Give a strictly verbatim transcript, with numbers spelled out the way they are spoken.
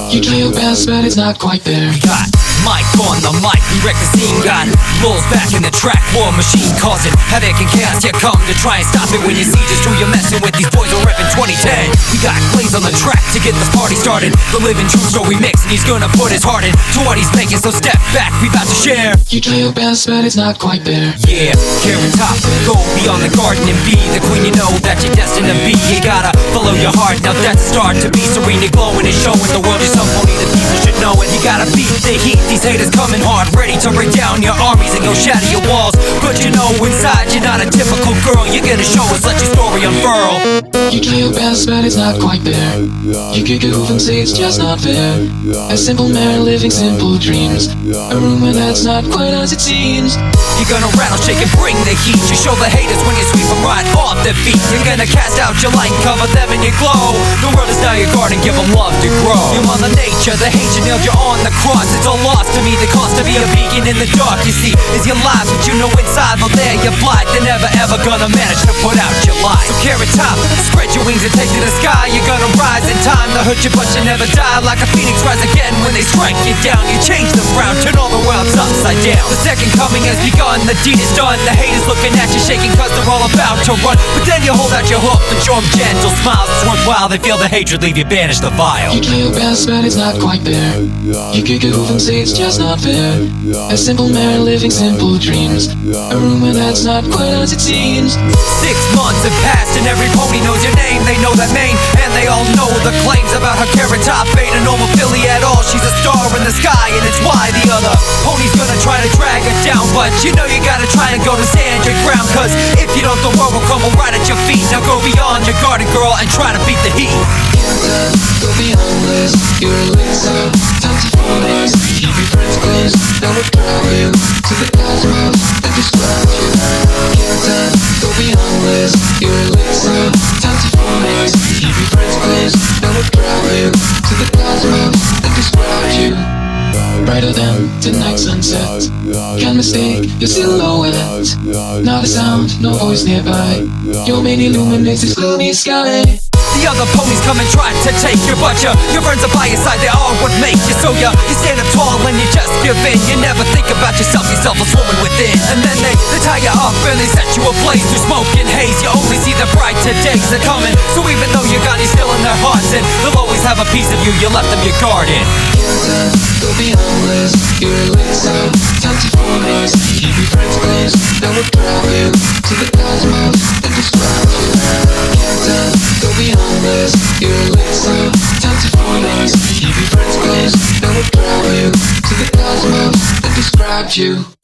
You try your best, but it's not quite there. We got Mike on the mic, we wreck the scene. Got Lulz back in the track, war machine causing havoc and chaos. You come to try and stop it when you see just who you're messing with. These boys are reppin' twenty ten. We got Glaze on the track to get this party started. The living true story mix, and he's gonna put his heart in to what he's making. So step back, we about to share. You try your best, but it's not quite there. Yeah, Carrot Top, go beyond the garden and be the queen you know that you're destined to be. You gotta follow your heart, now that's the start to be serene and glowing and showing the world you're some pony that people should know it. You gotta beat the heat, these haters coming hard, ready to break down your armies and go shatter your walls. But you know inside you're not a typical girl, you're gonna show us, let your story unfurl. You try your best, but it's not quite there. You kick a hoof and say it's just not fair. A simple man living simple dreams, a rumor that's not quite as it seems. You're gonna rattle, shake and bring the heat. You show the haters when you sweep them right off their feet. You're gonna cast out your light, cover them in your glow. The world is now your garden, give them love to grow. Your mother nature, the hate you nailed you on the cross. It's all lost to me, the cost to be a beacon in the dark. You see, is your lies, but you know inside, though there you're blind. They're never ever gonna manage to put out your light. So Carrot Top, spread your wings and take to the sky. You're gonna rise in time to hurt you, but you never die. Like a phoenix rise again when they strike you down. You change the ground, turn all the worlds upside down. The second coming has begun, the deed is done. The haters looking at you shaking cause they're all about to run. But then you hold out your hook and show them gentle smiles. It's worthwhile, they feel the hatred, leave you banished the vile. You try your best, but it's not quite there. You kick a hoof and say it's just not fair. A simple man living simple dreams, a rumor that's not quite as it seems. Six months have passed and every pony knows your name. They know that name and they all know the claims about her. Carrot Top ain't a normal filly at all. She's a star in the sky and it's why the other pony's gonna try to drag her down. But you know you gotta try and go to stand your ground, cause if you don't, the world will crumble right at your feet. Now go beyond your garden, girl, and try to beat the heat. Can't go beyond this, you're a laser. Time to fall this, keep your friends close. That would drive you to the cosmos and describe you. Can't go beyond this, you're a laser. Time to fall this, keep your friends close. That would drive you to the cosmos and describe you. Brighter than the night sunset, can't mistake your silhouette. Not a sound, no voice nearby, your main illuminates this gloomy sky. The other ponies come and try to take your butcher. Your friends are by your side, they are what make you. So you, you stand up tall and you just give in. You never think about yourself, you're selfless woman within. And then they, they tie you up and they set you ablaze through smoke and haze. You only see the brighter days are coming. So even though you're gone, you're still in their hearts, and they'll always have a piece of you, you left them your garden. Can't go beyond this, you're a laser. Time to fall this, keep your friends close. That would drive you to the cosmos and describe you. Can't go beyond this, you're a laser. Time to fall this, keep your friends close. That would drive you to the cosmos and describe you.